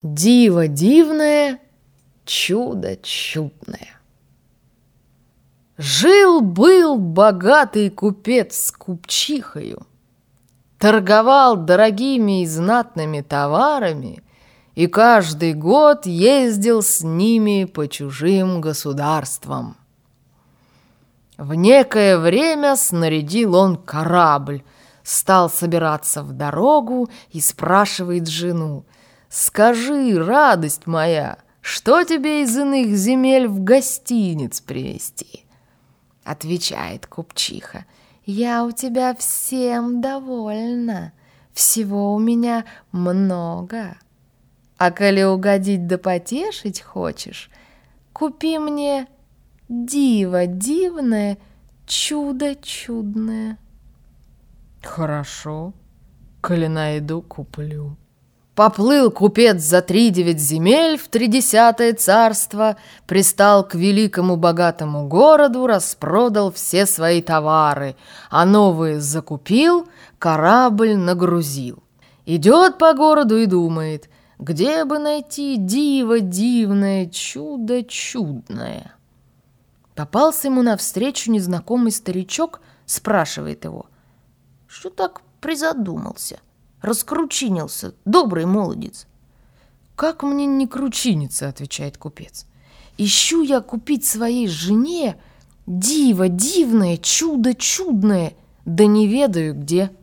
Диво дивное, чудо чудное. Жил-был богатый купец с купчихою, торговал дорогими и знатными товарами и каждый год ездил с ними по чужим государствам. В некое время снарядил он корабль, стал собираться в дорогу и спрашивает жену: «Скажи, радость моя, что тебе из иных земель в гостиниц привезти?» Отвечает купчиха: «Я у тебя всем довольна, всего у меня много. А коли угодить да потешить хочешь, купи мне диво дивное, чудо чудное». «Хорошо, коли найду, куплю». Поплыл купец за 3-9 земель в 30-е царство, пристал к великому богатому городу, распродал все свои товары, а новые закупил, корабль нагрузил. Идет по городу и думает, где бы найти диво дивное, чудо чудное. Попался ему навстречу незнакомый старичок, спрашивает его: «Что так призадумался? Раскручинился, добрый молодец». «Как мне не кручиниться?» — отвечает купец. «Ищу я купить своей жене диво дивное, чудо чудное, да не ведаю где».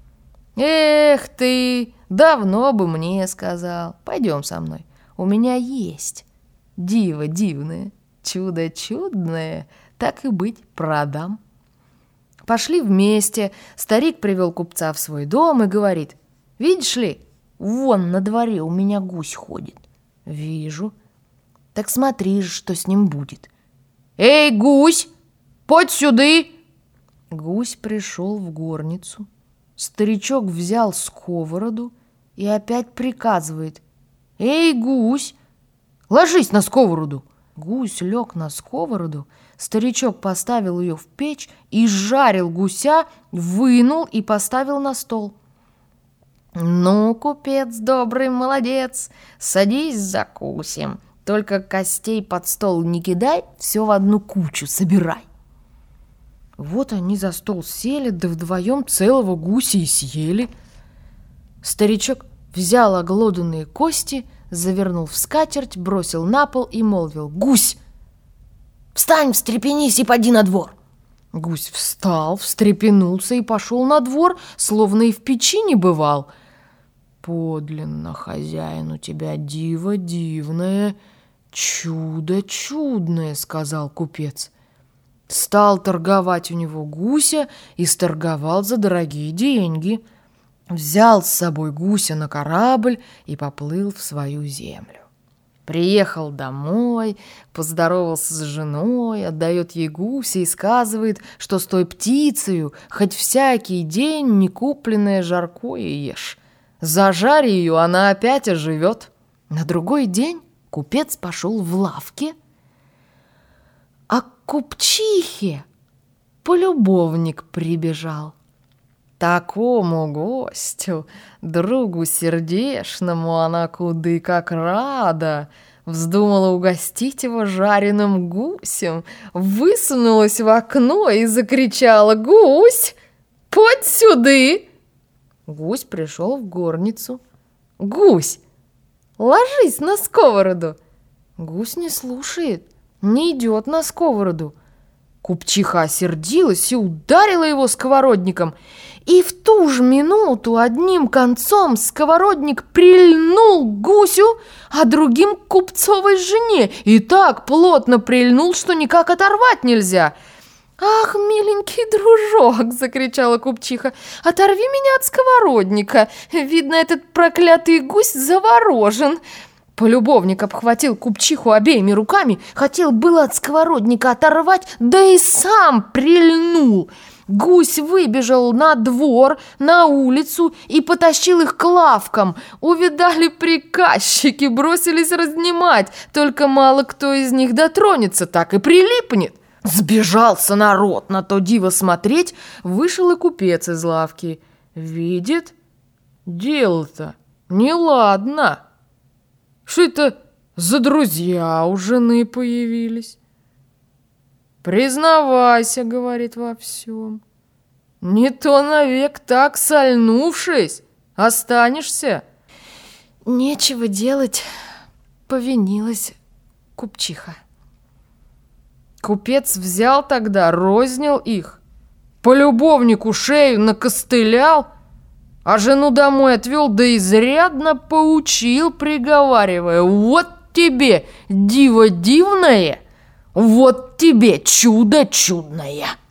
«Эх ты, давно бы мне сказал. Пойдем со мной, у меня есть диво дивное, чудо чудное, так и быть, продам». Пошли вместе, старик привел купца в свой дом и говорит: «Видишь ли, вон на дворе у меня гусь ходит». «Вижу». «Так смотри же, что с ним будет». «Эй, гусь, подь сюды!» Гусь пришел в горницу. Старичок взял сковороду и опять приказывает: «Эй, гусь, ложись на сковороду». Гусь лег на сковороду, старичок поставил ее в печь и жарил гуся, вынул и поставил на стол. «Ну, купец добрый, молодец, садись закусим, только костей под стол не кидай, все в одну кучу собирай». Вот они за стол сели, да вдвоем целого гуся и съели. Старичок взял оглоданные кости, завернул в скатерть, бросил на пол и молвил: «Гусь, встань, встрепенись и поди на двор». Гусь встал, встрепенулся и пошел на двор, словно и в печи не бывал. «Подлинно, хозяин, у тебя диво дивное, чудо чудное», — сказал купец. Стал торговать у него гуся и сторговал за дорогие деньги. Взял с собой гуся на корабль и поплыл в свою землю. Приехал домой, поздоровался с женой, отдает ей гуся и сказывает, что с той птицею хоть всякий день некупленное жаркое ешь. Зажарь ее, она опять оживет. На другой день купец пошел в лавке, а к купчихе полюбовник прибежал. Такому гостю, другу сердечному, она куды как рада. Вздумала угостить его жареным гусем, высунулась в окно и закричала: «Гусь, подь сюды!» Гусь пришел в горницу. «Гусь, ложись на сковороду!» Гусь не слушает, не идет на сковороду. Купчиха осердилась и ударила его сковородником, и в ту же минуту одним концом сковородник прильнул к гусю, а другим к купцовой жене, и так плотно прильнул, что никак оторвать нельзя. «Ах, миленький дружок!» — закричала купчиха. «Оторви меня от сковородника! Видно, этот проклятый гусь заворожен!» Полюбовник обхватил купчиху обеими руками, хотел было от сковородника оторвать, да и сам прильнул. Гусь выбежал на двор, на улицу и потащил их к лавкам. Увидали приказчики, бросились разнимать, только мало кто из них дотронется, так и прилипнет. Сбежался народ на то диво смотреть, вышел и купец из лавки. Видит, дело-то неладно. Что это за друзья у жены появились? Признавайся, говорит, во всем. Не то навек так, сольнувшись, останешься. Нечего делать, повинилась купчиха. Купец взял тогда, рознил их, по любовнику шею накостылял, а жену домой отвел, да изрядно поучил, приговаривая: вот тебе диво дивное, вот тебе чудо чудное.